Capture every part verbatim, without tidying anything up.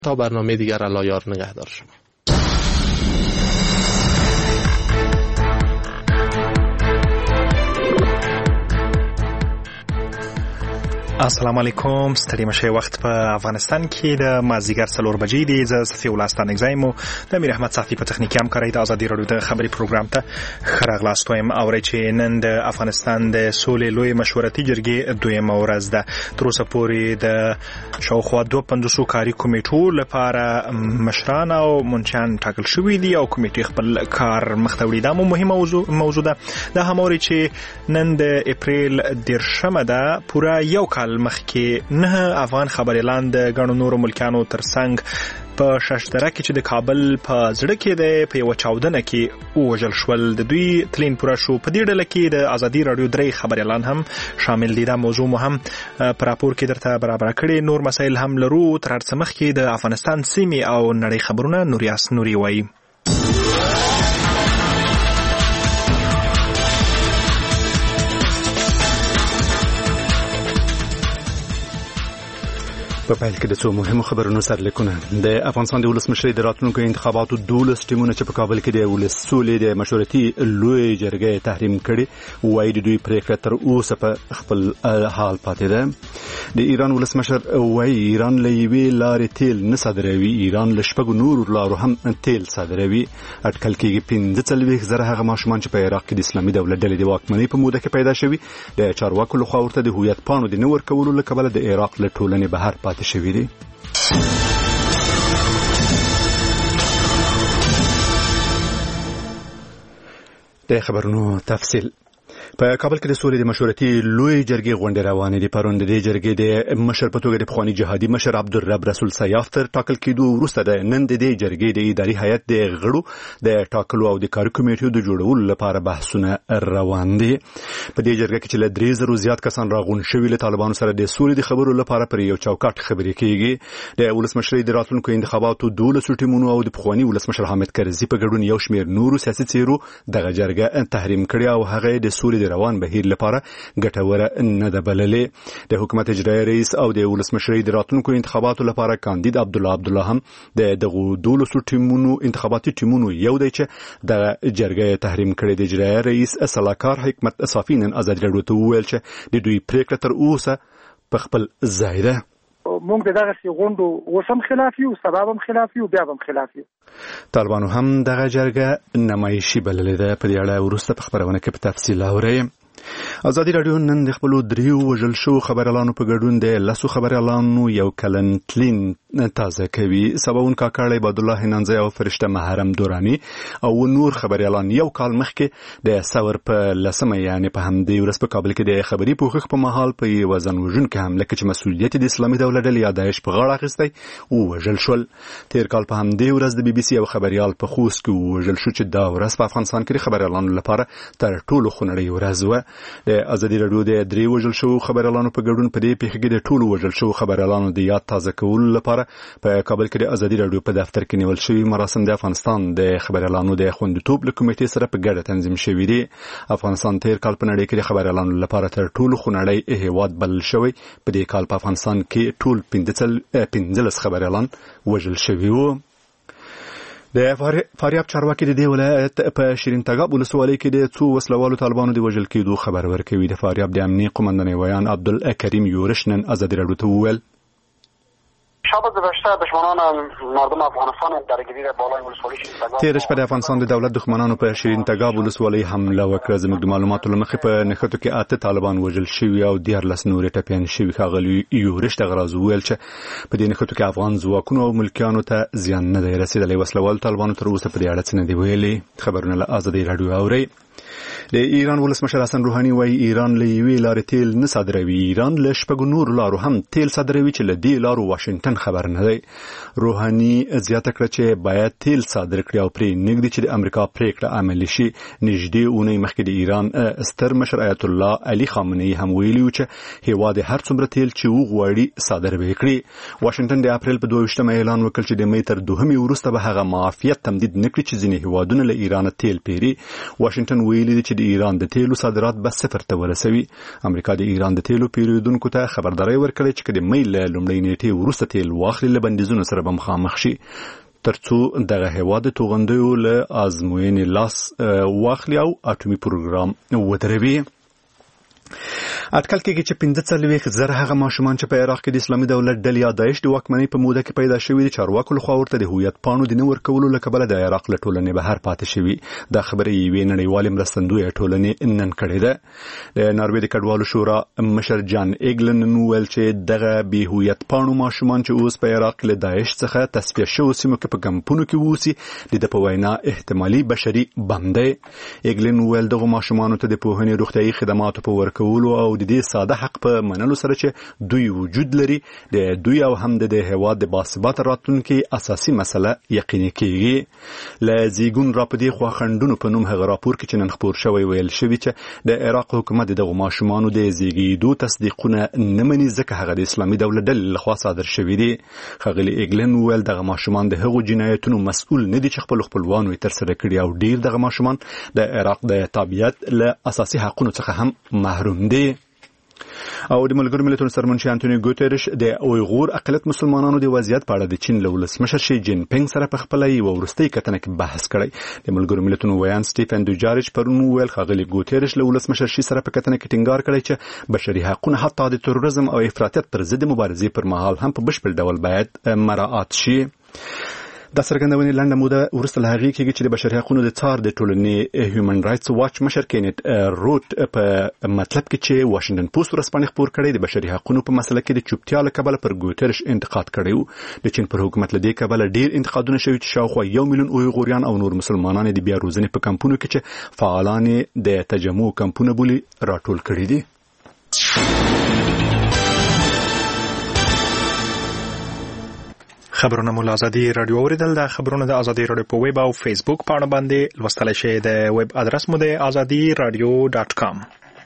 تا برنامه دیگر الله یار نگهدار شما. السلام علیکم. ستړي مشه وخت په افغانستان کې د مازیګر څلور بجې دی. زه صفي ولستان اگزایم او د امیر احمد صافي په تخنیکي همکارۍ د ازادي راډیو د خبري پروګرام ته ښه راغلاست وایم. اورئ چې نن د افغانستان د سولې لوی مشورتي جرګې دویمه ورځ ده. تر اوسه پورې د شاوخوا دوه پنځوسو کاري کمیټو لپاره مشران او منشیان ټاکل شوي دي او کمیټې خپل کار مخ ته وړي. دا مهمه موضوع موضوع ده. دا هم اورئ چې نن د اپریل دېرشمه ده. پوره یو کال مخکې نه افغان خبريالان د ګڼو نورو ملکانو ترڅنګ په شاشدره کې چې د کابل په زړه کې دی په یوه چاودنه کې ووژل شول. د دوی تلین پوره شو. په دې ډله کې د ازادي راډیو درې خبريالان هم شامل دي. دا موضوع مو هم په راپور کې درته برابر کړي. نور مسایل هم لرو. تر هر څه مخکې د افغانستان سیمې او نړۍ خبرونه نوریاس نوري وایي. په پیل کې د څو مهمو خبرونو سرلیکونه. د افغانستان د ولسمشرۍ د راتلونکو انتخاباتو دولس ټیمونه چې په کابل کې د ولس سولې د مشورتي لوی جرګې تحریم کړي وایي د دوی پریکړه تر اوسه په خپل حال پاتې ده. د ایران ولسمشر وایي ایران له یوې لارې تیل نه صادروي. ایران له شپږو نورو لارو هم تیل صادروي. اټکل کېږي پنځه څلوېښت زره هغه ماشومان چې په عراق کې د اسلامي دولت ډلې د واکمنۍ په موده کې پیدا شوي د چارواکو لخوا ورته د هویت پاڼو د نه ورکولو له کبله د عراق له ټولنې بهر پاتې شوي دي. د خبرونو تفصیل. په کابل کې د سولې د مشورتي لوی جرګې غونډې روانې دي. پرون د دې جرګې د مشر په توګه د پخواني جهادي مشر عبدالرب رسول سیاف تر ټاکل کېدو وروسته د نن د دې جرګې د اداري هیئت د غړو د ټاکلو او د کاري کمیټو د جوړولو لپاره بحثونه روان دي. په دې جرګه کې چې له درې زرو زیات کسان راغون شوي له طالبانو سره د سولې د خبرو لپاره پر یو چوکاټ خبرې کېږي. د ولسمشرۍ د راتلونکو انتخاباتو دولسو ټیمونو او د پخواني ولسمشر حامد کرزي په ګډون یو شمېر نورو سیاسي څیرو دغه جرګه تحریم کړې او هغه د سولې د روان بهیر لپاره ګټوره نه ده بللې. د حکومت اجرایي رئیس او د ولسمشرۍ د راتلونکو انتخاباتو لپاره کاندید عبدالله عبدالله هم د دغو دولسو ټیمونو انتخاباتي ټیمونو یو دی چې د جرګې تحریم کړي. د اجرایي رئیس سلاکار حکمت صافی نن ازادي راډیو ته وویل چې د دوی پریکړه تر اوسه په خپل ځای ده. موږ دغه سی غونډو وسم خلاف یو، سبب هم خلاف یو، بیا هم خلاف یو. طالبانو هم دغه جرګه نمایشي بللې ده. په دې اړه وروسته په خبرونه کې په تفصیل اورئ. ازادي راډیو نن د خپل دریو وژل شو خبريالانو په ګډون د لاسو خبريالانو یو کلن تلین تازه کوي. سباون کاکړ عبد الله ننځي او فرشته محرم دورانی او نور خبريالان یو کال مخکې د ثور په لسمه یعنی په همدې ورځ په کابل کې د خبري پوښښ په محل په وزن وژونکو حمله کې چې مسؤلیت د اسلامي دولت ډلې یا داعش په غاړه اخیستی او وژل شول. تیر کال په همدې ورځ د بي بي سي او خبريال په خوست کې وژل شو چې دا ورځ په افغانستان کې خبريالانو لپاره تر ټولو خونړۍ ورځ و. د ازادي راډیو د درې وژل شو خبريالانو په ګډون په دې پیښه کې د ټولو وژل شو خبريالانو د یاد تازه کولو لپاره په کابل کې د ازادي راډیو په دفتر کې نیول شوی مراسم د افغانستان د خبريالانو د خوندیتوب له کمیټې سره په ګډه تنظیم شوی دی. افغانستان تیر کال په نړۍ کې د خبريالانو لپاره تر ټولو خونړی هیواد بلل شوی. په دې کال په افغانستان کې ټول پنځلس خبريالان وژل شوي وو. د فاریاب چارواکي د دې ولایت په شیرین تګاب ولسوالۍ کې د څو وسلوالو طالبانو د وژل کېدو خبر ورکوي. د فاریاب د امنیه قومندان ویان عبدالکریم یورش نن ازادي راډیو ته وویل شب گذشته دشمنان مردم افغانستان درگیری بالای ولسوالی شیرین تګاب تیر شپه د افغانستان د دولت دښمنانو په شیرین تګاب ولسوالۍ حمله وکړه. زموږ د معلوماتو له مخې په نښتو کې اته طالبان وژل شوي او دیارلس نورې ټپیان شوي. ښاغلي یورش دغه راز وویل چې په دې نښتو کې افغان ځواکونو او ملکیانو ته زیان نه دی رسېدلی. وسلوال طالبانو تر اوسه په دې اړه څه نه دي ویلي. خبرونه له ازادي راډیو اورئ. د ایران ولسمشر حسن روحاني وایي ایران له یوې لارې تیل نه صادروي. ایران له شپږو نورو لارو هم تیل صادروي چې له دې لارو واشنګټن خبر نه دی. روحاني زیاته کړه چې باید تیل صادر کړي او پرې نږدې چې د امریکا پریکړه عملي شي. نږدې اونۍ مخکې د ایران ستر مشر آیت الله علي خامنه‌ای هم ویلي و چې هیواد هر څومره تیل چې وغواړي صادر به کړي. واشنګټن د اپریل په دوه ویشتمه اعلان وکړ چې د مې تر دوهمې وروسته به هغه معافیت تمدید نکړي چې ځینې هیوادونه له ایران تیل پیري. واشنګټن ایران ویلي دي چې د ایران د تیلو صادرات به صفر ته ورسوي. امریکا د ایران د تیلو پیرودونکو ته خبرداری ورکړې چې د مې له لومړۍ نیټې وروسته تیل واخلي له بندیزونو سره به مخامخ شي ترڅو دغه هیواد د توغندیو له ازموینې لاس واخلي او اټومي پروګرام ودروي. اټکل کېږي چې پنځه څلوېښت زره هغه ماشومان چې په عراق کې د اسلامي دولت ډلې یا داعش د واکمنۍ په موده کې پیدا شوي دي چارواکو لخوا ورته د هویت پاڼو د نه ورکولو له کبله د عراق له ټولنې بهر پاتې شوي. دا خبره یوې نړیوالې مرستندویه ټولنې نن کړې ده. د ناروې د کډوالو شورا مشر جان ایګلن وویل چې دغه بې هویت پاڼو ماشومان چې اوس په عراق له داعش څخه تصفیه شوو سیمو کې په کمپونو کې اوسي د ده په وینا احتمالي بشري بم دی. ایګلن وویل دغو ماشومانو ته د پوهنې روغتیايي خدماتو په ورکولو او د دې ساده حق په منلو سره چې دوی وجود لري د دوی او هم د هیواد د باثباته راتلونکي اساسي مسله یقیني کیږي. له زیګون راپدې خواخندونو په نوم هغه راپور کې چې نن خپور شوی ویل شوی چې د عراق حکومت دغه ماشومانو د زیږیدو تصدیقونه نه مني ځکه هغه د اسلامي دولت ډلې لخوا صادر شوی دي. ښاغلي ایګلن وویل دغه ماشومان د هغو جنایتونو مسؤل نه دي چې خپل خپلوانو یې ترسره کړي او ډیر دغه ماشومان د عراق د تابعیت له اساسي حقونو څخه هم محروم دي. او د ملګرو ملتونو سرمنشي انټونیو ګوتریش د اویغور اقلیت مسلمانانو د وضعیت په اړه د چین له ولسمشر شي جین پینګ سره په خپله یوه وروستۍ کتنه کې بحث کړی. د ملګرو ملتونو ویان سټیفن دوجاریچ پرون وویل ښاغلي ګوتریش له ولسمشر شي سره په کتنه کې ټینګار کړی چې بشري حقونه حتی د تروریزم او افراطیت پر ضد مبارزې پر مهال هم په بشپړ ډول باید مراعات شي. دا څرګندونې لنډه موده وروسته له هغې کېږي چې د بشري حقونو د څار د ټولنې هیومن رایټس واچ مشر کینیت روټ په مطلب کې چې واشنګټن پوسټ ورځپاڼې خپور کړی د بشري حقونو په مسله کې د چوپتیا له کبله پر ګوتریش انتقاد کړی و. د چین پر حکومت له دې کبله ډیر انتقادونه شوي چې شاوخوا یو میلیون اویغوریان او نور مسلمانان د بیا روزنې په کمپونو کې چې فعالان د تجمع کمپونه بولي راټول کړي دي. خبرونه مو له ازادي رادیو اوریدل. د خبرونه د ازادي رادیو په ویب او فیسبوک پاڼه باندې لوستلی شئ. د ویب ادرس مو د ازادي رادیو ډاټ کام.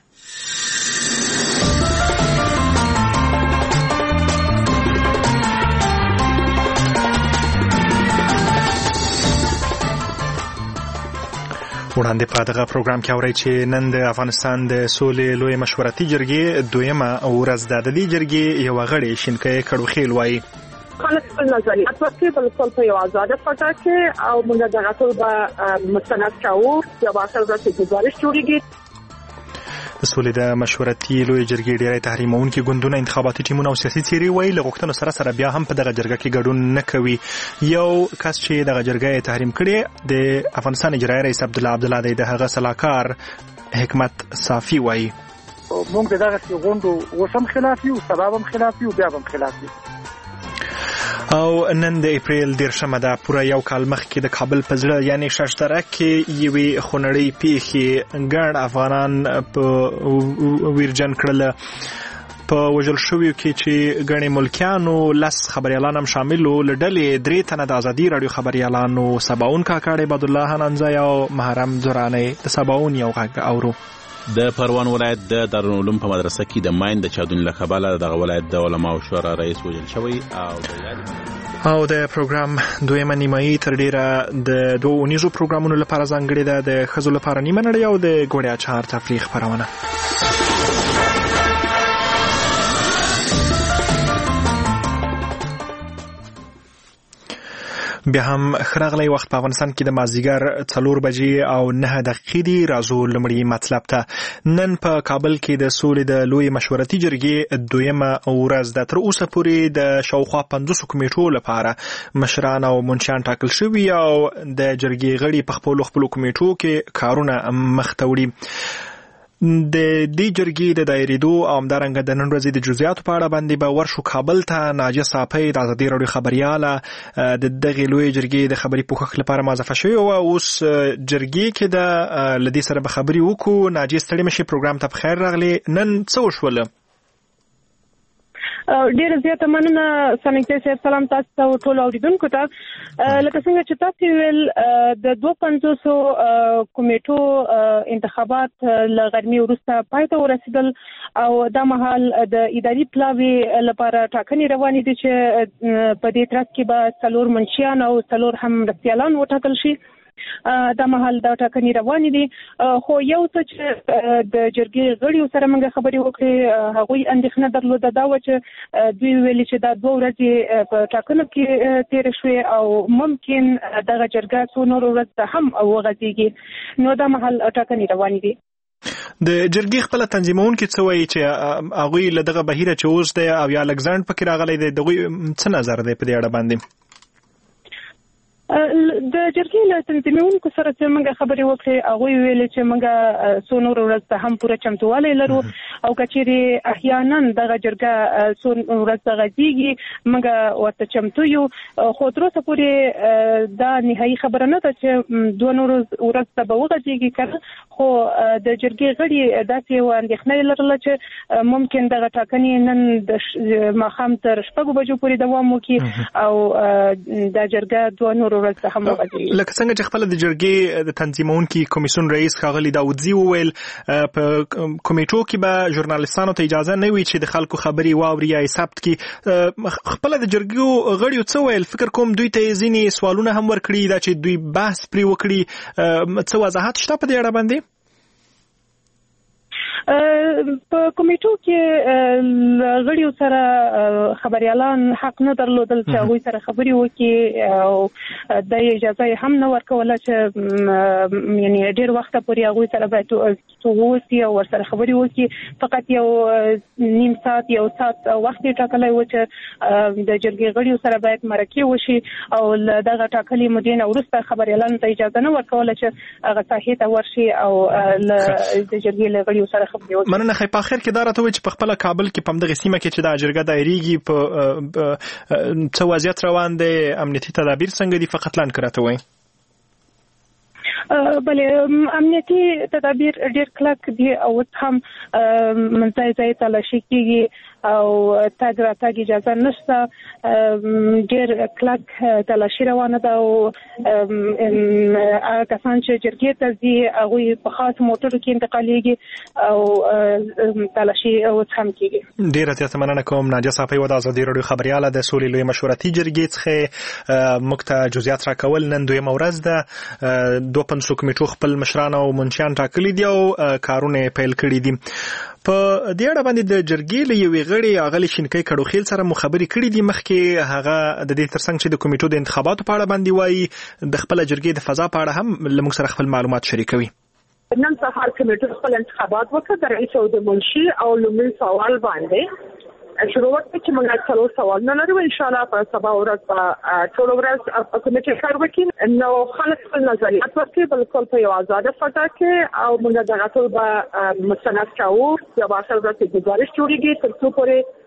وړاندې په دغه پروګرام کې اورئ چې نن د افغانستان د سولې لوی مشورتي جرګې دویمه ورځ ده. د دې جرګې یوه غړې شینکۍ کړوخیل وایي خلک خپل نظریات ورکړي بل ټول په یو آزاده فضا کې او موږ دغه ټول به مستند کوو. یو اصل ورته گزارش جوړیږي. د سولې د مشورتي لوی جرګې ډېری تحریمونکي ګوندونه انتخاباتي ټیمونه او سیاسي څیرې وایي له غوښتنو سره سره بیا هم په دغه جرګه کې ګډون نه کوي. یو کس چې دغه جرګه یې تحریم کړې د افغانستان اجرایي رئیس عبدالله عبدالله دی د هغه سلاکار حکمت صافي وایي موږ د دغسې غونډو اوس هم خلاف یو، سبا هم خلاف یو، بیا هم خلاف یو. او نن د اپریل دیرشمه ده. پوره یو کال مخکې د کابل په زړه یعنی ششتره کې یوې خونړۍ پیښې ګڼ افغانان په ویرجن کړل. په وژل شویو کې چې ګڼې ملکیانو لس خبریالان هم شامل وو. له ډلې درې تنه د ازادي راډیو خبریالانو سباون کاکړ عبدالله حنانزی او محرم زرانی. د سباون یو غږ اورو. د پروان ولایت د دارالعلوم په مدرسه کې د ماین د چاودنې له کبله دغه ولایت د علماو شورا رئیس وژل شوی او د او د پروګرام دویمه نیمایي تر ډیره د دوه اونیزو پروګرامونو لپاره ځانګړې ده. د ښځو لپاره نیمه نړۍ او د ګوړې اچار تفریح خپرونه. بیا هم خراغلی وخت په افغانستان کې د مازدیګر څلور بجې او نه دقیقې دي. راځو لمړی مطلب ته. نن په کابل کې د سولې د لوی مشورتي جرګې دویمه ورځ ده. تر اوسه پورې د شاوخوا پنځوسو کمیټو لپاره مشران او منشیان ټاکل شوي او د جرګې غړي په خپلو خپلو کمیټو کې کارونه مخته وړي. د دې جرګې د دایریدو او همدارنګه د نن ورځې د جزئیاتو په اړه باندې به ورشو کابل ته. ناجیه صافی د ازادي راډیو خبریاله د دغې لوی جرګې د خبري پوښښ لپاره مازفه شوې وه. اوس جرګې کې د له دې سره به خبرې وکړو. ناجیه ستړې مه شي، پروګرام ته په خیر راغلې. نن څه وشوله؟ ډیره زیاته مننه سنګتي صاحب. سلام تاسو ته ټول اوریدونکو ته. لکه څنګه چې تاسو ویل د دوه پنځوسو کمیټو انتخابات له غرمې وروسته پای ته ورسېدل او دا مهال د اداري پلاوي لپاره ټاکنې روانې دي چې په دې ترڅ کې به څلور منشیان او څلور هم مرستیالان وټاکل شي. د مهال د ټاکنې روان دي خو یو څه چې د جرګې غړي سره موږ خبرې وکړې هغوی اندېښنه درلوده دا و چې دوی ویلي چې دا دوه ورځې په ټاکنو کې تېرې شوې او ممکن دغه جرګه څو نور ورځې هم وغځېږي نو د مهال ټاکنې روان دي. د جرګې خپل تنظیمونکو څه وایي چې هغوی له دغه بهیره چې اوس دی او یا لګزاند پکې راغلی دی دغوی څه نظر دی په دې اړه باندې؟ د جرګې له تنظیمونکو سره چې موږ خبرې وکړې هغوی ویلي چې موږ څو نور ورځ ته هم پوره چمتووالی لرو او که چیرې احیانا دغه جرګه څو ورځ ته غځېږي موږ ورته چمتو یو خو تر اوسه پورې دا نهایي خبره نه ده چې دوه نور ورځ ته به وغځېږي که خو د جرګې غړي داسې یوه اندېښنه لرله چې ممکن دغه ټاکنې نن د ماښام تر شپږو بجو پورې دوام وکړي او دا جرګه دوه نور ورځ هم وغځېږي. لکه څنګه چې خپله د جرګې د تنظیمونکي کمیسیون رئیس ښاغلي داودزي وویل په کمیټو کې به ژورنالستانو ته اجازه نه وي چې د خلکو خبرې واوري یا یې ثبت کړي. خپله د جرګو غړیو څه ویل؟ فکر کوم دوی ته یې ځینې سوالونه هم ورکړي دا چې دوی بحث پرې وکړي. څه وضاحت شته په دې اړه باندې؟ په کمیټو کې غړیو سره خبريالان حق نه درلودل چې هغوی سره خبرې وکړي او د اجازه هم نه ورکوله چې یعنی ډېر وخت پورې هغوی سره باید ووسي او ورسره خبرې وکړي. فقط یو نیم ساعت یو ساعت وخت یې ټاکلی و چې د جرګې غړیو سره باید مرکې وشي او له دغه ټاکلي مودې نه وروسته خبريالانو ته اجازه نه ورکوله چې هغه ساحې ته ورشي او له د جرګې له غړیو سره مننه. خی په اخر کې دا راته وایي چې په خپله کابل کې په همدغې سیمه کې چې دا جرګه دایریږي په څه وضعیت روان دی، امنیتي تدابیر څنګه دي؟ فقط لاند که راته وایي. بله امنیتي تدابیر ډېر کلک دي او اوس هم ځای ځای تلاشي کېږي او تګ راتګ اجازه نشته. ډېر کلک تلاشي روانه ده او هغه کسان چې جرګې ته ځي هغوی په خاص موټرو کې انتقالېږي او تلاشي اوس هم کېږي. ډېره زیاته مننه کوم ناجیه صافۍ د ازادي راډیو خبریاله د سولې لویې مشورتي جرګې څخه موږ ته جزئیات راکول. نن دویمه ورځ ده، دوه پنځوس کمیټو خپل مشران او منشیان ټاکلي دي او کارونه یې پیل کړي دي. په دې اړه باندې د جرګې له یوې غړي اغلې شینکۍ کډوخیل سره مو خبرې کړې دي مخکې. هغه د دې ترڅنګ چې د کمیټو د انتخاباتو په اړه باندې وایي د خپله جرګې د فضا په اړه هم له موږ سره خپل معلومات شریکوي. نن سهار کمیټو خپل انتخابات وکړه د رئیس او د منشي او لومړي سوال باندې شروع وکړه چې موږ څلور سوالونه لرو. ان شاء الله په سبا ورځ په ټول ورځ په کمیټه کار وکړي نو خلک خپل نظریات ورکړي بالکل په یو آزاده فضا کې او موږ دغه ټول به مستند کوو. یا په اخر ورځ کې گزارش جوړیږي تر څو پورې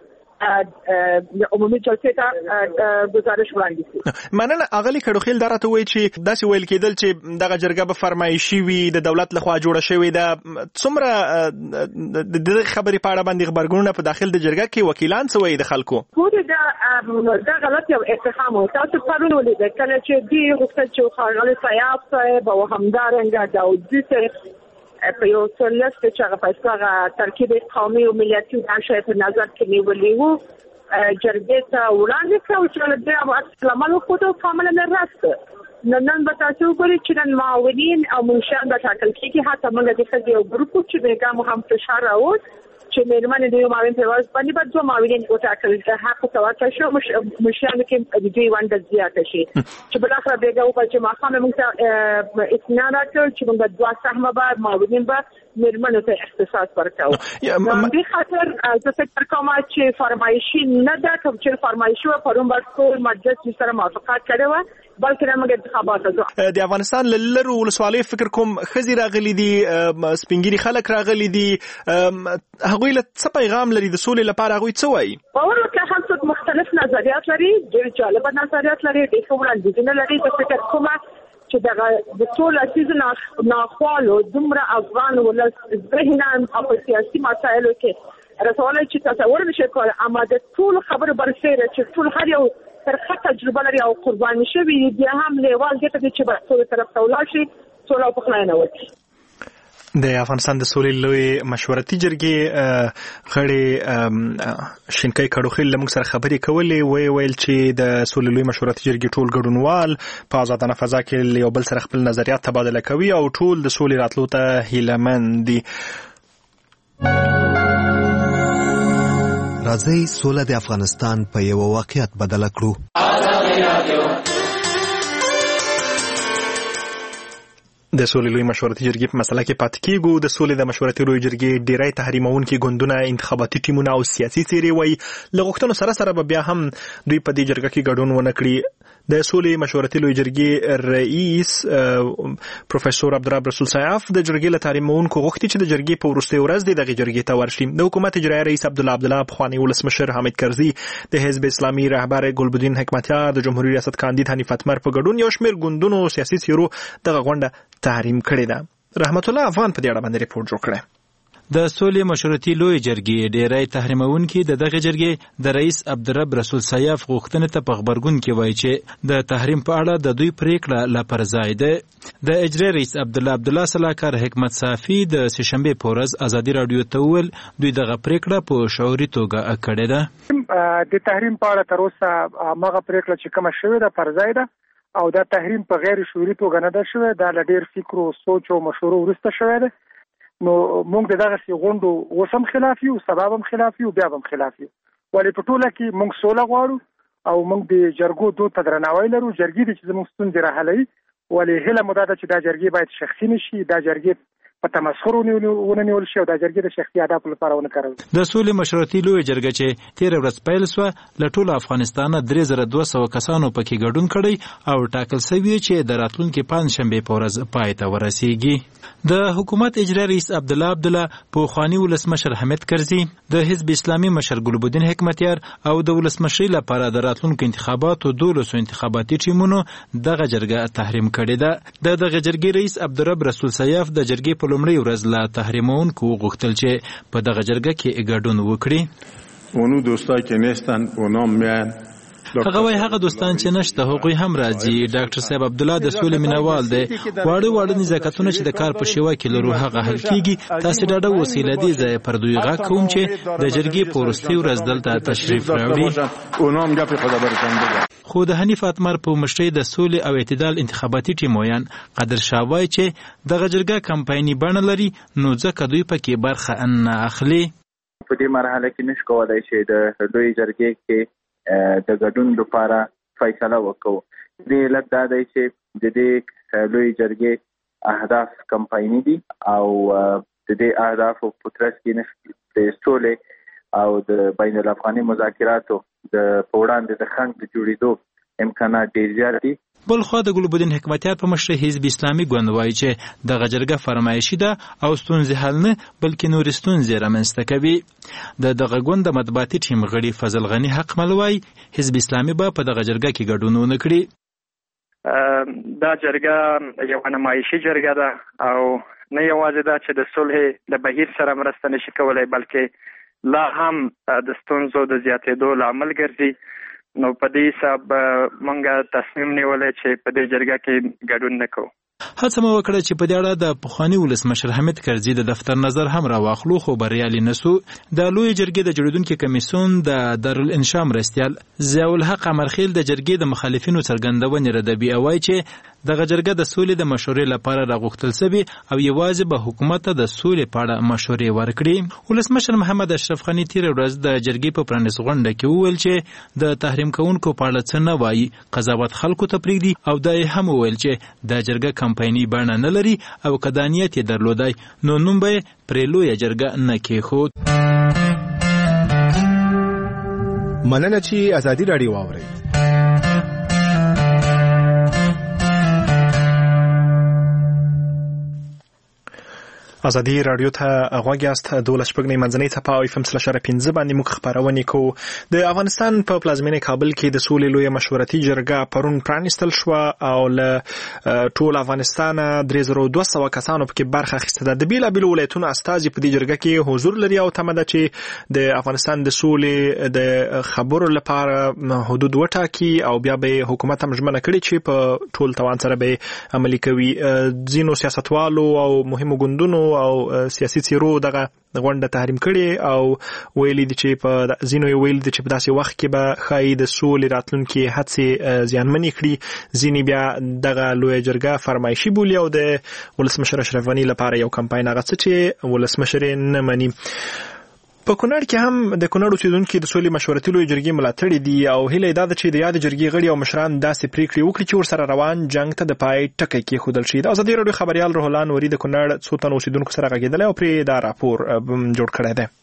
عمومي جلسې ته گزارش وړاندې کړي. مننه. اغلې کډوخیل دا راته وایي چې داسې ویل کېدل چې دغه جرګه به فرمایشي وي، د دولت لخوا جوړه شوې ده. څومره د دغې خبرې په اړه باندې غبرګونونه په داخل د جرګه کې وکیلان څه وایي د خلکو؟ ټول دا غلط یو اتهام و. تاسو پرون ولیدل کله چې دوی غوښتل چې ښاغلي سیاف صاحب او همدارنګه داودزي صاحب په یو څه لست چې هغه په اساس ترکیب قومي او ملتي داشه په نظر کې نیولې وو جرګې ته وړاندې کړو چې د دې عمل وکړو کاملا نه راست. نن به تاسو وګورئ چې نن معاونین او منشیان به ټاکل کېږي. حتی موږ د ښځې یو ګروپ چې بیګا مو هم فشار راوړ چې مېرمنې د یو معاون په واسطه باندې به دوه معاونین وټاکل د حق تواتر شو منشیانو کې د دوی ونډه زیاته شي چې بالاخره بیګا وکړي چې ماښام موږ ته اطمینان راکړ چې موږ دوه سهمه به معاونین به مېرمنو ته اختصاص ورکړو. دې خاطر زه فکر کوم چې فرمایشي نه ده، کوم چې فرمایشي و پرون به ټول مجلس سره موافقت کړی و بلکې موږ انتخابات وکړو. د افغانستان له لرو ولسوالیو فکر کوم ښځې راغلي دي، سپینګیري خلک راغلي دي، هغوی له څه پیغام لري د سولې لپاره؟ هغوی څه وایي؟ باور وکړه هر څوک مختلف نظریات لري، ډېر جالبه نظریات لري، ډېر ښه وړاندیزونه لري. زه فکر کوم چې دغه د ټول اصلي ناخوالو دومره افغان ولس ذهناً او په سیاسي مسایلو کې رسولای چې تصور نشي کولای، اما د ټول خبرو برسېره چې ټول هر یو ترخه تجربه لري او قرباني شوي بیا هم لیوال دې ته چې په ټول طرف ته ولاړ شي ټول په خلاینه وکړي. د افغانستان د سولې لوی مشورتي جرګې غړي شینکای کډوخیل لمږ سره خبرې کولې وی ویل چې د سولې لوی مشورتي جرګې ټول ګډونوال په آزادانه فضا کې یو بل سره خپل نظریات تبادله کوي او ټول د سولې راتلو ته هیلهمند دي. راځي سوله د افغانستان په یو واقعیت بدل کړو. د سولې لوی مشورتي جرګې په مسله کې پاتې کېږو. د سولې د مشورتي لوی جرګې ډیری تحریمونکي ګوندونه انتخاباتي ټیمونه او سیاسي څیرې وایي له غوښتنو سره سره به بیا هم دوی په دې جرګه کې ګډون ونه کړي. د سولې مشورتي لوی جرګې رئیس پروفیسور عبدالرب رسول سیاف د جرګې له تحریمونکو غوښتي چې د جرګې په وروستۍ ورځ د دغې جرګې ته ورشي. د حکومت اجرایي رئیس عبدالله عبدالله، پخوانی ولسمشر حامد کرزي، د حزب اسلامي رهبر ګلبدین حکمتیار، د جمهوریت ریاست کاندید حنیف اتمر په ګډون یو شمېر ګوندونو سیاسي څیرو دغه غونډه تحریم کړې ده. رحمت الله افغان په دې اړه باندې ریپورت جوړ کړی. د سولې مشورتي لوی جرګې ډیری تحریمونکي د دغه جرګې د رئیس عبدالرب رسول سیاف غوښتنې ته په خبرګون کې وایي چې د تحریم په اړه د دوی پریکړه لا پر ځای ده. د اجرایي رئیس عبدالله عبدالله سلاکار حکمت صافي د سهشنبې په ورځ ازادي راډیو ته وویل دوی دغه پریکړه په شعوري توګه کړې ده. د تحریم په اړه تر اوسه هغه پریکړه چې کومه شوې ده پر ځای ده او دا تحریم په غیر شعوري توګه نه ده شوې. دا له ډېر فکر او سوچ او مشورو وروسته شوې ده. نو موږ د دغه سی غونډو وسم خلاف یو، سبب هم خلاف یو، بیا هم خلاف یو. ولې په ټوله کې موږ سوله غواړو او موږ د جرګو دود ته درناوی لرو. جرګې دي چې زموږ ستونزې راحلوي. ولې هیله مو دا ده چې دا جرګې باید شخصي نشي، دا جرګې په تمسخر ونه نیول شي او دا جرګې د شخصي اهدافو لپاره ونه کارول. د سولې مشورتي لوی جرګه چې تیر ورځ پیل شوه له ټول افغانستان درې زره دوه سوه کسانو پکې ګډون کړی او ټاکل شوی چې د راتلونکي پنجشنبې په ورځ پای ته ورسیږي. د حکومت اجرایي رئیس عبدالله عبدالله، پخوانی ولسمشر حامد کرزي، د حزب اسلامي مشر ګلبدین حکمتیار او د ولسمشرۍ لپاره د راتلونکو انتخاباتو دولسو انتخاباتي ټیمونو دغه جرګه تحریم کړې ده. د دغه جرګې رئیس عبدالرب رسول سیاف د جرګې په لومړۍ ورځ لا تحریمونکو غوښتل چې په دغه جرګه کې ګډون وکړي. اونو دوستا که نیستن اونام میان هغه وای هغه دوستان چې نشته هغوی هم راځي. ډاکټر صاحب عبدالله د سولې مینوال دی. واړه واړه نزاکتونه چې د کار په شیوه کې لرو هغه حل کیږي. تاسو ډاډه اوسئ له دې ځایه پر دوی غږ کوم چې د جرګې په وروستۍ ورځ دلته تشریف راوړي. اونام ګپې خدا برکم بگم. خو د حنیف اتمر په مشرۍ د سولې او اعتدال انتخاباتي ټیمویان قدر شاه وایي چې دغه جرګه کمپایني بڼه لري نو ځکه دوی پکې برخه نه اخلي. په دې مرحله کې نشو کولای چې د دوی جرګې کې د ګډون لپاره فیصله وکړو. دې علت دا دی چې د دې لوی جرګې اهداف کمپایني دي او د دې اهدافو په ترڅ کې د سولې او د بین الافغاني مذاکراتو د وړاندې د خنډ د جوړېدو امکانات ډېر زیات دي. بلخوا د ګلبدین حکمتیار په مشرۍ حزب اسلامي ګوند وایي چې دغه جرګه فرمایشي ده او ستونزې حل نه بلکې نورې ستونزې رامنځته کوي. د دغه ګوند د مطبوعاتي ټیم غړي فضل غني حقمل وایي حزب اسلامي به په دغه جرګه کې ګډون ونه کړي. دا جرګه یو نمایشي جرګه ده او نه یوازې دا چې د صلح له بهیر سره مرسته نشي کولای بلکې لا هم د ستونزو د زیاتېدو لامل ګرځي. نو په دې حساب مونږه تصمیم نیولای چې په دې جرګه کې ګډون نکوو. هڅه مو وکړه چې په دې اړه د پخوانی ولسمشر حامد کرزي د دفتر نظر هم راواخلو خو بریالي نسو. د لوی جرګې د جوړیدونکو کمیسیون د دارالانشا مرستیال ضیاء الحق امرخیل د جرګې د مخالفینو څرګندونې ردوي او وایي چې دغه جرګه د سولې د مشورې لپاره راغوښتل شوې او یوازې به حکومت ته د سولې په اړه مشورې ورکړي. ولسمشر محمد اشرف غني تیر ورځ د جرګې په پرانیست غونډه کې وویل چې د تحریم کوونکو په اړه څه نه وایي، قضاوت خلکو ته پرېږدي او دا یې هم وویل چې دا جرګه کمپایني بڼه نه لري او که دا نیت یې درلودی نو نوم به یې پرې لویه جرګه نه کېښود. مننه چې ازادي راډیو واورئ. ازادي راډیو ته غوږ یاست. دولس شپږ منځنۍ څپه او اف ام سل اشاره پنځه باندې موږ خپرونې کوو. د افغانستان په پلازمینه کابل کې د سولې لویه مشورتي جرګه پرون پرانیستل شوه او له ټول افغانستان درې زره دوه سوه کسانو پکې برخه اخیسته ده. د بېلابېلو ولایتونو استازي په دې جرګه کې حضور لري او تمه ده چې د افغانستان د سولې د خبرو لپاره حدود وټاکي او بیا به حکومت هم ژمنه کړي چې په ټول توان سره به عملي کوي. ځینو سیاستوالو او مهمو ګوندونو او سیاسي څیرو دغه غونډه تحریم کړي او ویلي دي چې په ځینو ویلي دي چې په داسې وخت کې به ښایي د سولې راتلونکي هڅې زیانمنې کړي. ځینې بیا دغه لویه جرګه فرمایشي بولي او د ولسمشر اشرف غني لپاره یو کمپاین هغه څه چې ولسمشر یې نه مني. په کونړ کې هم د کونړ اوسیدونکو د سولې مشورتي لویې جرګې ملاتړي دي او هیله دا ده چې د یاد جرګې غړي او مشران داسې پریکړې وکړي چې ورسره روان جنگ ته د پای ټکی کېښودل شي. د ازادي راډیو خبریال روح الله نوري د کونړ څو تنو اوسیدونکو سره غږېدلی او پرې دا راپور جوړ کړی دی.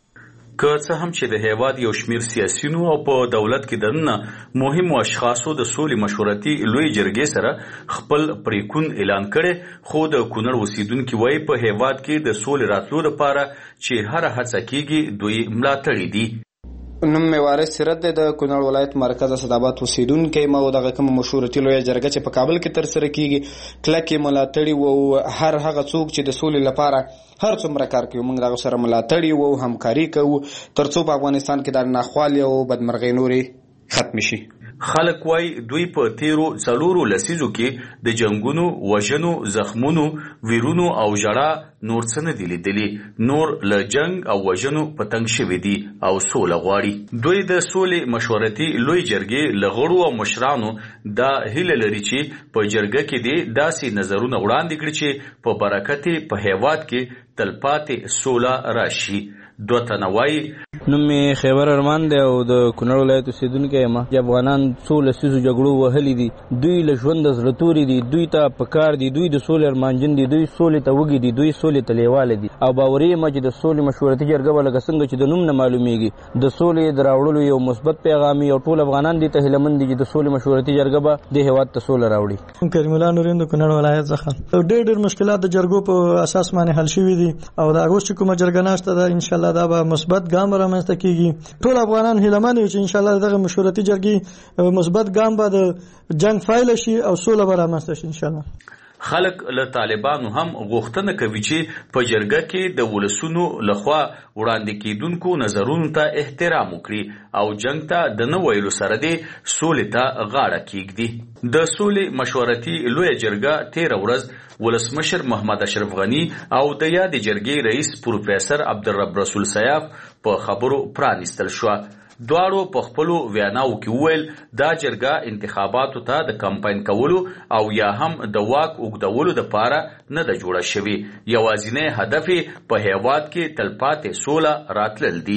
که څه هم چې د هیواد یو شمیر سیاسيونو او په دولت کې دننه مهمو اشخاصو د سولې مشورتي لوی جرګې سره خپل پریکون اعلان کړي، خو د کونړ اوسیدونکو وایي په هیواد کې د سولې راتلو لپاره چې هر هڅه کیږي دوی ملاتړي دي. نوم مې وارث سیرت دی، د کونړ ولایت مرکز اسداباد اوسیدونکی ما دغه کوم مشورتي لویه جرګه چې په کابل کې تر سره کیږي کلکې ملاتړي وو. هر هغه څوک چې د سولې لپاره هر څومره کار کوي موږ دغه سره ملاتړي وو، همکاري کوو ترڅو په افغانستان کې د ناخوالي او بدمرغۍ نورې ختم شي. خلک وای دوی په تیرو څلورو لسیزو کې د جنگونو، وژنو، زخمونو، ویرونو او ژړا نور څه نه دي لیدلي. نور له جنگ او وژنو په تنګ شوي دي او سوله غواړي. دوی د سولې مشورتي لوی جرګې له غړو او مشرانو دا هیله لري چې په جرګه کې دې داسې نظرونه وړاندې کړي چې په برکت په هیواد کې تلپاتې سوله راشي. دو تنوای نوم می خیبر ارمان دی او د کونړ ولایت اوسیدونکی یم. چې افغانان څو لسیزو جګړو وهلي دي، دوی له ژوند زړه توري دي، دوی ته پکار دي، دوی د سولې ارمانجن دي، دوی سولې ته وږي دي، دوی سولې ته لیواله دي. او باوري یم چې د سولې مشورتي جرګه به لکه څنګه چې د نوم نه معلومیږي د سولې د راوړلو یو مثبت پیغام او ټول افغانان دي ته هیلمن دي چې د سولې مشورتي جرګه به د هیواد ته سوله راوړي. کریم الله نورین د کونړ ولایت څخه ډېر ډېر مشکلات د جرګو په اساس باندې حل شوي دي او د اګوست کومه جرګه نشته ده، ان شاء الله دا به مثبت ګام رامنځته کیږي. ټول افغانان هیلمن دي چې ان شاء الله دغه مشورتي جرګې مثبت ګام به د جنگ فایل شي او سوله به رامنځته شي ان شاء الله. خلک له طالبانو هم غوښتنه کوي چې په جرګه کې د ولسونو لخوا وړاندې کیدونکو نظرونو ته احترام وکړي او جنگ ته د نه ویلو سره د سولې ته غاړه کیږدي. د سولې مشورتي لوی جرګه تیر ورځ ولسمشر محمد اشرف غني او د یاد جرګې رئیس پروفیسور عبدالرب رسول سیاف په خبرو پرانیستل شو. دواړو په خپلو ویناو کې وویل دا جرګه انتخاباتو ته د کمپاین کولو او یا هم د واک اوږدولو دپاره نه ده جوړه شوې. یوازینی هدف یې په هیواد کې تلپاتې سوله راتلل دي.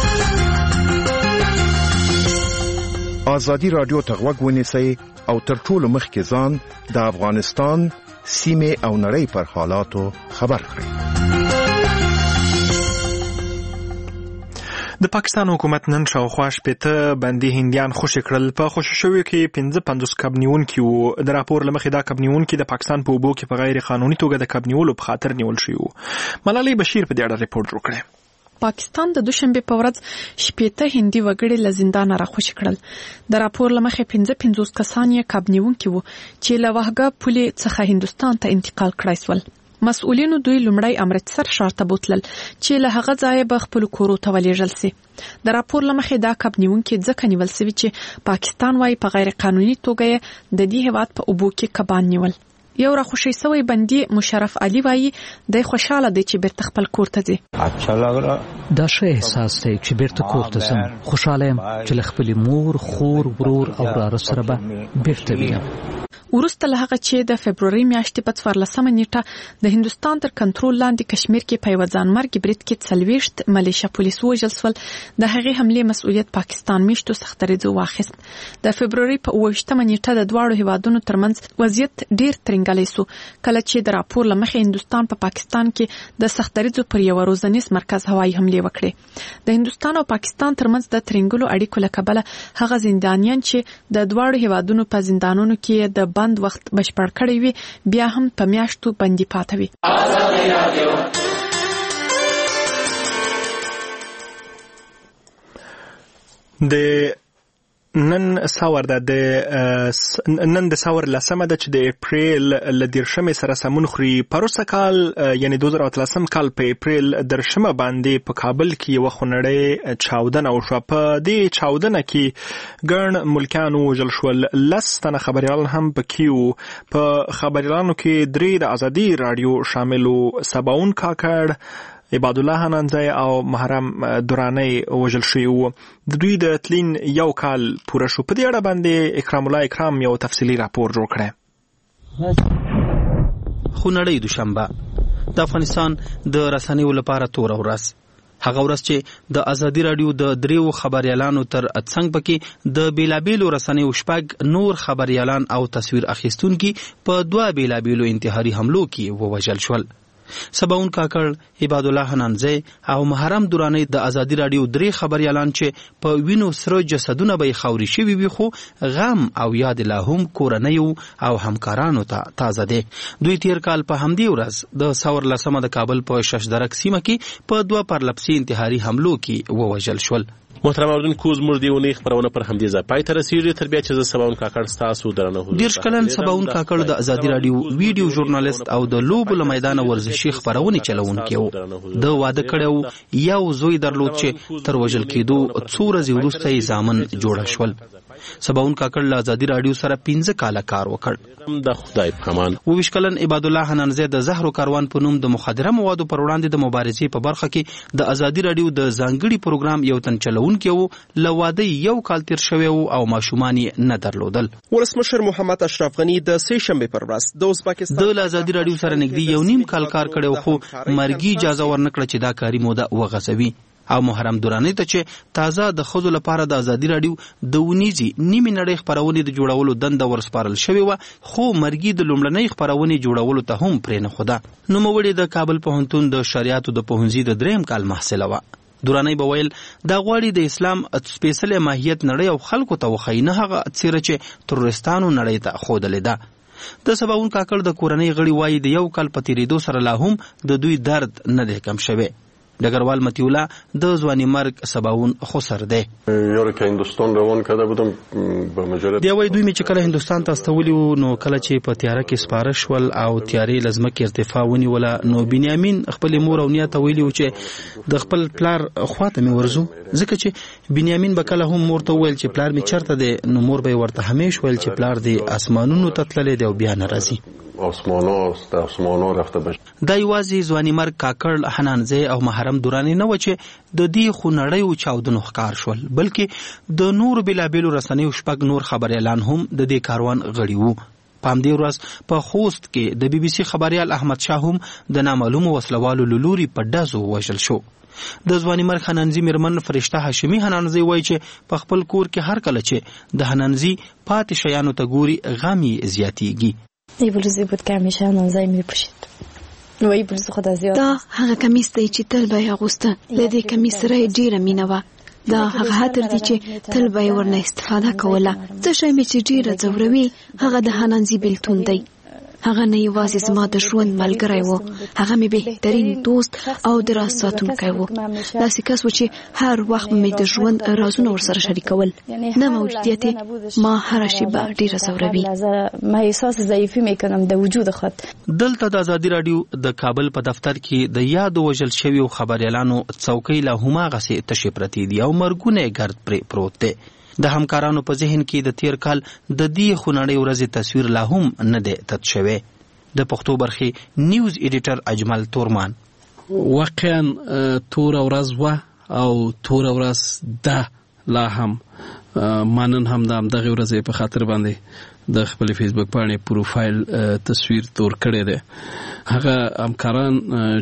ازادي راډیو ته غوږ ونیسئ او تر ټولو مخکې ځان د افغانستان سیمې او نړۍ پر حالاتو خبر کړئ. د پاکستان حکومت نن شاوخوا شپېته بندي هندیان خوشي کړل. په خوشي شویو کې پنځه پنځوس کب نیونکي وو. د راپور له مخې دا کب نیونکي د پاکستان په اوبو کې په غیر قانوني توګه د کب نیولو په خاطر نیول شوي وو. ملالۍ بشیر په دې اړه ریپورټ جوړ کړی. پاکستان د دوشنبه په ورځ شپېته هندي وګړي له زندان راخوشي کړل. د راپور له مخې پنځه پنځوس کسان یې کب نیونکي وو چې له وهګه پولې څخه هندستان ته انتقال کړای سول. مسؤلینو دوی لومړی امرتسر ښار ته بوتلل چې له هغه ځایه به خپل کورو ته ولېږل سي. د راپور له مخې دا کب نیونکي ځکه نیول سوي چې پاکستان وايي په غیر قانوني توګه یې د دې هیواد په اوبو کې کبان نیول. یو راخوشي سوی بندي مشرف علي وايي د خوشاله دي چې بیرته خپل کور ته ځي. دا ښه احساس دی چې بیرته کور ته ځم. خوشاله یم چې له خپلې مور، خور، ورور او وراره سره به بیرته ویم. وروسته له هغه چې د فبروري میاشتې په څوارلسمه نیټه د هندستان تر کنټرول لاندې کشمیر کې په یوه ځانمرګي برید کې څلوېښت ملیشه پولیس ووژل سول، د هغې حملې مسؤلیت پاکستان میشتو سختدریځو واخیست. د فبروري په اوه ویشتمه نیټه د دواړو هیوادونو ترمنځ وضعیت ډیر ترنګلی سو کله چې د راپور له مخې هندوستان په پا پاکستان کې د سختدریځو پر یو روزنیز مرکز هوایي حملې وکړې. د هندوستان او پاکستان ترمنځ د ترنګلو اړیکو له کبله هغه زندانیان چې د دواړو هیوادونو په زندانونو کې د بند وخت بشپړ کړی وي بیا هم په میاشتو بندي پاتې وي. د نن ساور د نن د ساور لسمه د چې د اپریل ل دیرشمې سره سمون خوري پروسه کال یعنی دوه زره اتلسم کال په اپریل درشمه باندې په کابل کې یو خنړې چاودنه او شو په دې چاودنه کې ګڼ ملکانو وژل شول. لس تنه خبريالان هم پکې په خبريالانو کې درې د ازادي رادیو شاملو سباون کاکړ، عباد الله حنانزی او محرم دورانی وژل شوي وو. د دوی د تلین یو کال پوره شو. په دې اړه باندې اکرام الله اکرام یو تفصیلي راپور جوړ کړی. خونړۍ دوشنبه د افغانستان د رسنیو لپاره توره ورځ، هغه ورځ چې د ازادي رادیو د دریو خبريالانو تر اتسنګ پکې د بیلابیلو رسنیو شپږ نور خبريالان او تصویر اخیستونکي په دوه بیلابیلو انتحاري حملو کې ووژل شول. سباون کاکړ، عباد الله حنانزی او محرم دورانی د ازادي رادیو درې خبريالان چې په وینو سره جسدونه به خوري شوي وي، خو غم او یاد لا هم کورنیو او همکارانو ته تا تازه دي. دوی تیر کال په همدې ورځ د ساور لسمه د کابل په ششدرک سیمه کې په دوه پرلپسي انتحاري حملو کې ووژل شول. محترم اوریدونکو، زموږ د اونۍ خبرونه پر همدې ځای پای ته رسیږي. تر بیا چې زه سباون کاکړ ستاسو درنه حضور دیرش کلن سباون کاکړ د ازادي رادیو ویډیو ژورنالیست او د لوبو له میدانه ورزشي خبرونه چلوونکی و. د واده کړو یو زوی درلود چې تر وژل کېدو څو ورځې وروسته یې زامن جوړ شول. سباون کاکړ له ازادي رادیو سره پنځه کاله کار وکړ. د خدای په امان. اوویشت کلن عباد الله حنانزی د زهرو کاروان په نوم د مخدره موادو پر وړاندې د مبارزې په برخه کې د ازادي رادیو د ځانګړي پروګرام یو تن چلوونکی و. له واده یو کال تیر شوی او ماشومان یې نه درلودل. ولسمشر محمد اشرف غنی د سې شنبې پر ورځ د ازبکستان د ازادي رادیو سره نږدې یو نیم کال کار کړی، خو مرګي اجازه ورنکړه چې دا کاري موده وغځوي. او محرم دورانی ته چې تازه د خزو لپاره د ازادي رادیو د ونیزي نیمه نړۍ خبرونه د جوړولو دنده ورسپارل شوی و، خو مرګي د لومړنۍ خبرونه جوړولو ته هم پرې نه خوده. نو موړي د کابل پوهنتون د شریعتو د پوهنځي د دریم کال محصله و. دورانی به ویل دا غواړي د اسلام سپیشل ماهیت نړۍ او خلکو ته وخینه هغه څیره چې ترورستانو نړۍ ته خودلې ده. د سباون کاکړ د کورنۍ غړي وایي د یو کال په تیریدو سره لا هم د دوی درد نه دی کم شوی. ډګروال متیولا د ځواني مرګ سباون خسر دی. یاره که هندوستان روان کرده بودم به مجرد دی وای دوی می چې کله هندوستان ته استولی نو کله چې په تیاره کې سپاره شول او تیارې لزمه کې ارتفاع ونیوله، نو بنیامین خپل مور او نیا ته ویلی و چې د خپل پلار خواته می ورزو، ځکه چې بنیامین به کله هم مور ته ویل چې پلار می چرته دی، نو مور به ورته همیش ویل چې پلار دی اسمانونو ته تللی دی او بیا نه راځي. آسمانا است آسمانا رفته بشه. دا یوازې ځواني مرګ کاکړ، حنانزی او محرم دورانی نه و چې د دې خونړیو چاودنو ښکار شول، بلکې د نور بېلابېلو رسنیو شپږ نور خبریالان هم د دې کاروان غړي وو. په همدې ورځ په خوست کې د بي بي سي خبریال احمد شاه هم د نامعلومو وسلوالو له لوري په ډزو وژل شو. د ځواني مرګ حنانزي میرمن فرشته هاشمي حنانزي وایي چې په خپل کور کې هر کله چې د حنانزي پاتې شیانو ته ګوري غم یې زیاتیږي. ای بلوزی بود که همیشه حنانزی می پوشید و ای بلوز خدا زیاد دا هغه کمیس دی چې تل به یې اغوسته. له دې کمیس سره ډیره مینه وه. دا هغه عطر دی چې تل به یې ورنه استفاده کوله. څه شی مې چې ډیره ځوروي هغه د حنانزي بیلتون دی. هغه نه یوازې زما د ژوند ملګری و، هغه مې بهترین دوست او د راز ساتونکی و. داسې کس و چې هر وخت مې د ژوند رازونه ورسره شریکول. نه موجودیت ما هر شیبه ډیره ځوروي. ما احساس ضعیفی میکنم د وجود خود. دلته د ازادي رادیو د کابل په دفتر کې د یاد وژل شویو خبریالانو څوکۍ له هماغسې تشې پرتې دي او مرګونه یې ګرد پرې پروت دی. د همکارانو په ذهن کې د تیر کال د دې خونړۍ ورځې تصویر لا هم نه دی تت شوی. د پښتو برخې نیوز ایډیټر اجمل تورمان: واقعا تور ورځ و او تور ورځ ده لا هم مانن هم د همدغې ورځې په خاطر باندې د خپل فیسبوک باندې پروفایل تصویر تور کړی دی. هغه همکاران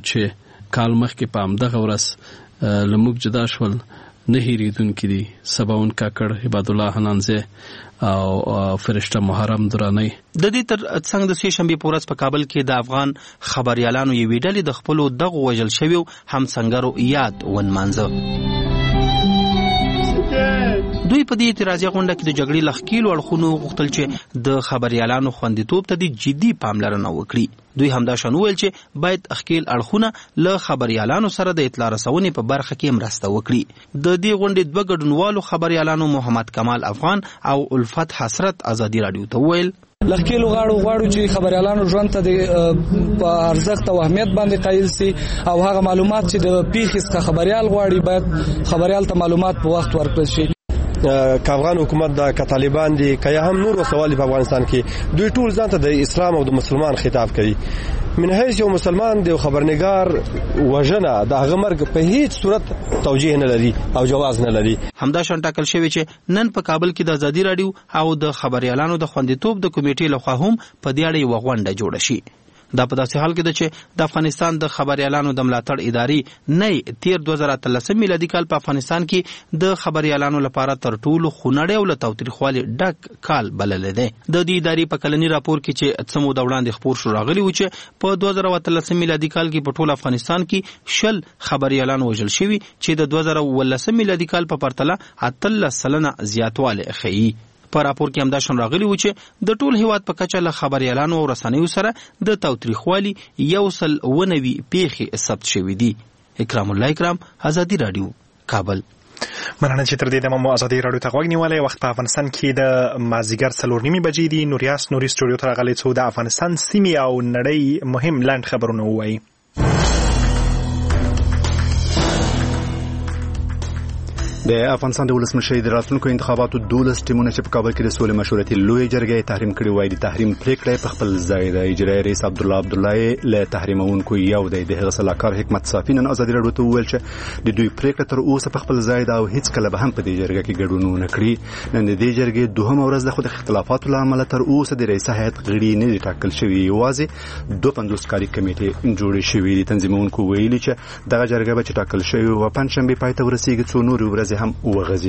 چې کال مخکې په همدغه ورځ له موږ جدا شول نه هېرېدونکي دي. سباون کاکړ، عباد الله حنانزی او فرشته محرم دورانی. د دې تر څنګ د سې شنبې په ورځ په کابل کې د افغان خبریالانو یوې ډلې د خپلو دغو وژل شویو همسنګرو یاد ونمانځه. دوی په دې اعتراضي غونډه کې د جګړې لخکیلو اړخونو غوښتل چې د خبريالانو خوندیتوب ته د جدي پاملرنه وکړي. دوی همدا شان ویل چې باید اخکیل اړخونه له خبريالانو سره د اطلاع رسونې په برخه کې مرسته وکړي. د دې غونډې دوه ګډونوالو خبريالانو محمد کمال افغان او الفت حسرت ازادي رادیو ته ویل لخکیلو غاړو غواړو چې خبريالانو ژوند ته د ارزښت او اهمیت باندې قایل سي او هغه معلومات چې د پیښې څخه خبريال غواړي باید خبريال ته معلومات په وخت ورکړل شي. که افغان حکومت د که طالبان دي که هم نور وسوال په افغانستان کې دوی ټول ځان ته د اسلام او د مسلمان خطاب کوي. من حیث یو مسلمان دی خبرنگار وژنه د هغه مرګ په هیڅ صورت توجیه نه لري او جواز نه لري. همدا شان ټاکل شوی چې نن په کابل کې د ازادي رادیو او د خبريالانو د خوندیتوب د کمیټې لخوا هم په دې اړه یو غونډه جوړه شي. دا په داسې حال کې ده چې د افغانستان د خبريالانو د ملاتړ ادارې نه تیر دوه زره اتلسم میلادي کال په افغانستان کې د خبريالانو لپاره تر ټولو خونړی او له تاوتریخوالي ډک کال بلل دی. د دې ادارې په کلنی راپور کې چې څه موده وړاندې خپور شو راغلی و چې په دوه زره اتلسم میلادي کال کې په ټول افغانستان کې شل خبريالان وژل شوي چې د دوه زره اوولسم میلادي کال په پرتله اتلس سلنه زیاتوالی ښیي. په راپور کې همدا شان راغلی و چې د ټول هیواد په کچه له خبريالانو او رسنیو سره د تاوتریخوالي یو سل ونوي پیښې ثبت شوې دي. اکرام الله اکرام، ازادي رادیو، کابل. مننه چې تر دې دمه مو ازادي رادیو ته غوږ نیولی. وخت په افغانستان کې د مازدیګر څلور نیمې بجې دي. نوریاس نوري سټوډیو ته راغلی څو د افغانستان سیمې او نړۍ مهم لنډ خبرونه ووایي. د افغانستان د ولسمشر د راتلونکو انتخاباتو دولس ټیمونه چې په کابل کې د سولې مشورتي لوی جرګې تحریم کړي وای د تحریم پریکړه په خپل ځای د اجرایي رئیس عبد الله عبدالله له تحریمونکو یو دی. د هغه صلاحکار حکمت صافی نن ازادي رادیو ته وویل چې د دوی پریکړه تر اوسه په خپل ځای ده او هیڅ کله به هم په دې جرګه کې ګډون نه کړي. نن د دې جرګې دوهمه ورځ ده خو د اختلافاتو له امله تر اوسه د رئیس هیئت غړي نه دي ټاکل شوي. یوازې دوه پنځوس کاري کمیټې جوړې شوې دي. تنظیمونکو ویلي چې دغه جرګه به چې ټاکل شوې وه پنجشنبې پای ته ورسېږي څو نورې ورځې هم وغځېږي.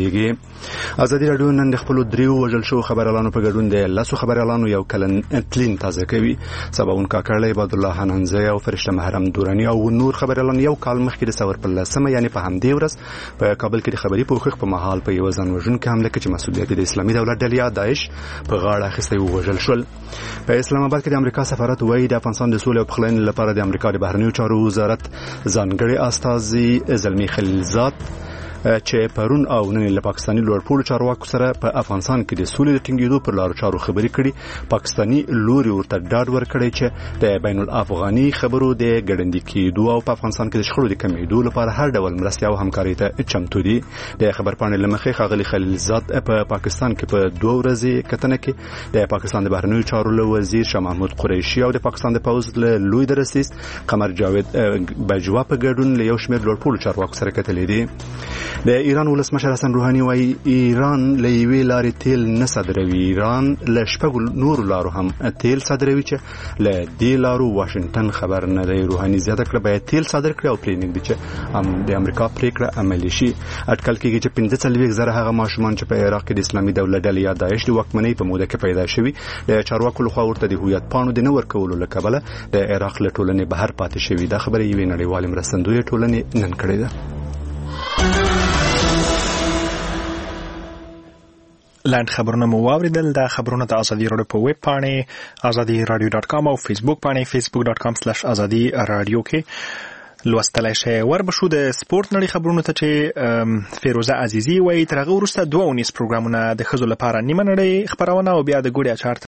ازادي رادیو نن د خپل دریو وژل شو خبريالانو په ګډون د لاسو خبريالانو یو کلن تلین تازه کوي. سباون کاکړ عبد الله حنانزه او فرشته محرم دورانی او نور خبريالان یو کال مخکې د ثور په لسمه یعنی په همدې ورځ په کابل کې د خبري پوښښ په محل په یو ځان وژونکي حمله کې چې مسؤلیت د اسلامي دولت ډلې داعش په غاړه اخیستی وژل شول. په اسلام آباد کې د امریکا سفارت وایي د افغانستان د سولې او پخلاینې لپاره د امریکا د بهرنیو چارو وزارت ځانګړي استازي زلمی خلیلزاد چې پرون او نن له پاکستاني لوړپوړو چارواکو سره په افغانستان کې د سولې د ټینګېدو پر لارو چارو خبرې کړي. پاکستاني لوري ورته ډاډ ورکړی چې د بین الافغاني خبرو د ګډنډي کېدو او په افغانستان کې د شخړو د کمېدو لپاره هر ډول مرستې او همکارۍ ته چمتو دي. د خبرپاڼې له مخې ښاغلي خلیلزاد په پاکستان کې په دوه ورځې کتنه کې د پاکستان د بهرنیو چارو له وزیر شاه محمود قریشي او د پاکستان د پوځ له لوی درسیس قمر جاوید بجوا په ګډون له یو شمېر لوړپوړو چارواکو سره کتلې دي. د ایران ولسمشر حسن روحاني وايي ایران له یوې لارې تیل نه صادروي. ایران له شپږو نورو لارو هم تیل صادروي چې له دې لارو واشنگټن خبر نه دی. روحاني زیاته کړه باید تیل صادر کړي او پرې نږدې چې هم د امریکا پریکړه عملي شي. اټکل کېږي چې پنځه څلوېښت زره هغه ماشومان چې په عراق کې د اسلامي دولت ډلې یا داعش د واکمنۍ په موده کې پیدا شوي د چارواکو لخوا ورته د هویت پاڼو د نه ورکولو له کبله د عراق له ټولنې بهر پاتې شوي. دا خبره یوې نړیوالې مرستندویه ټولنې نن کړې ده. لاند خبرونه مو واوریدل. د خبرونه د ازادي رادیو په ویب پاڼې ازادي رادیو ډاټ کام او فیسبوک پاڼې فیسبوک ډاټ کام سلیش ازادي رادیو کې لوستلای شئ. وربشو د سپورت نړۍ خبرونه ته چې فیروزه عزیزی وایي تر هغه وروسته دوه ونیس پروګرامونه د ښځو لپاره نیمه نړۍ خبرونه او بیا د ګوړې اچار